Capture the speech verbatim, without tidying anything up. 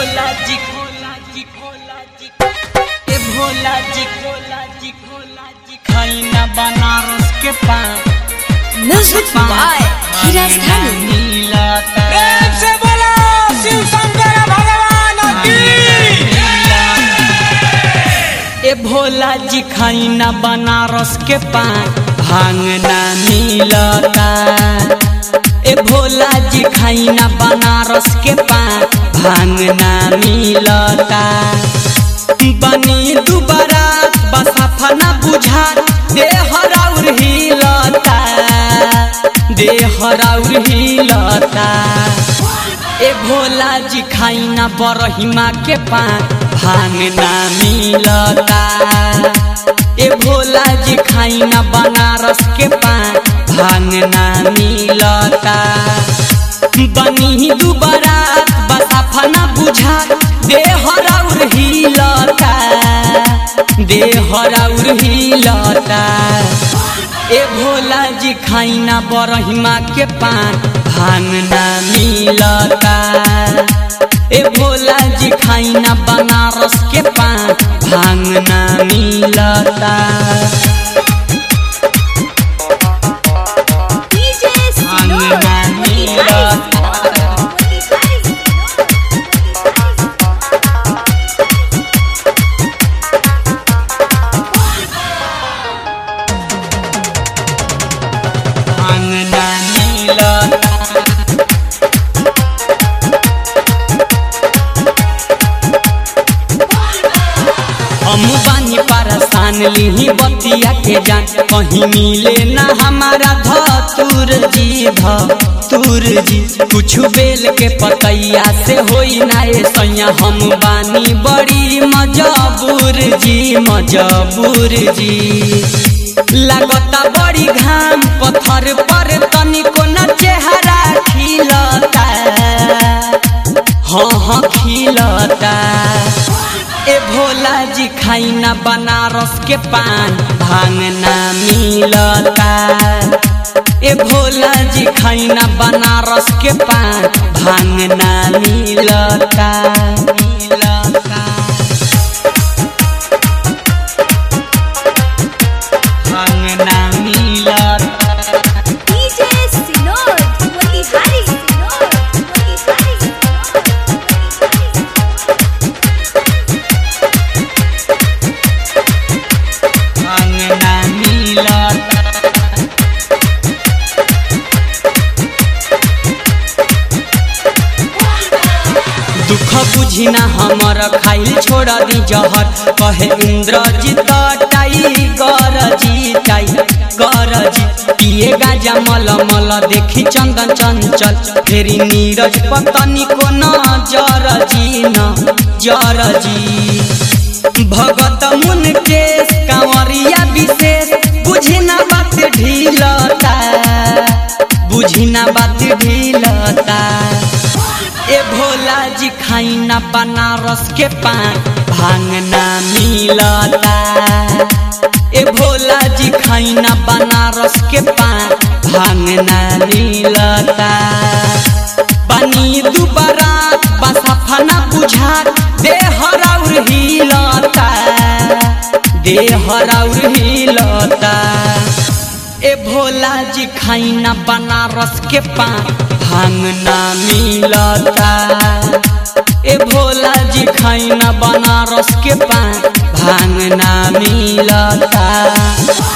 भोला जी भोला जी भोला जी ए भोला जी भोला जी भोला जी खाई ना बनारस के पान म्यूजिक बाय धीरज धामी नीला प्रेम से बोलो शिव शंकर भगवान की। ए भोला जी खाई ना बनारस के पान भांग ना मिलता। ए भोला जी खाई ना बनारस के पान भांग ना मिलता। बनी दुबारा बसाफा ना बुझा देह राउर हिलता देह राउर हिलता। ए भोला जी खाई ना बरहिमा के पान भांग ना मिलता। ए भोला जी खाई ना बनारस के पान भांग ना मिलता। बनी दुबारा बसाफा ना बुझा देह राउर हिलता देह राउर हिलता। ए भोला जी खाई ना बरहिमा के पान भांग ना मिलता। ए भोला जी खाई ना बनारस के पान भांग ना मिलता। भांग ना मिलता। हम बानी परेशान लिही बतिया के जान कहीं मिले ना हमारा धतुर जी धतुर जी कुछ बेल के पतैया से होई ना सैया हम बानी बड़ी मजबूर जी मजबूर जी। लगता बड़ी घाम पत्थर पर तनिको न चेहरा खिलता हाँ हाँ खिलता। ए भोला जी खाई ना बनारस के पान भांग ना मिलता। ए भोला जी खाई ना बनारस के पान भांग ना मिलता मिलता। भांग ना मिलता। दुख बुझी ना हमर खाइल छोड़ दी जहर कहे इंद्रजीत टाइगर जी टाइगर जी पिए गाजा मल मल देखी चंदन चंचल फेरी नीरज पतनी को नजर जी नजर जी। भगत मुनकेश कांवरिया विशेष बुझी ना बात ढीलता बुझी ना बात ढीलता। ए भोला जी खाई ना बनारस के पान भांग ना मिलता। ए भोला जी खाई ना बनारस के पान भांग ना मिलता। बनी दुबारा बसाफा ना बुझा देह राउर हिलता देह राउर हिलता। ए भोला जी खाई ना बनारस के पान भांग ना मिलता। ए भोला जी खाई ना बनारस के पान भांग ना मिलता।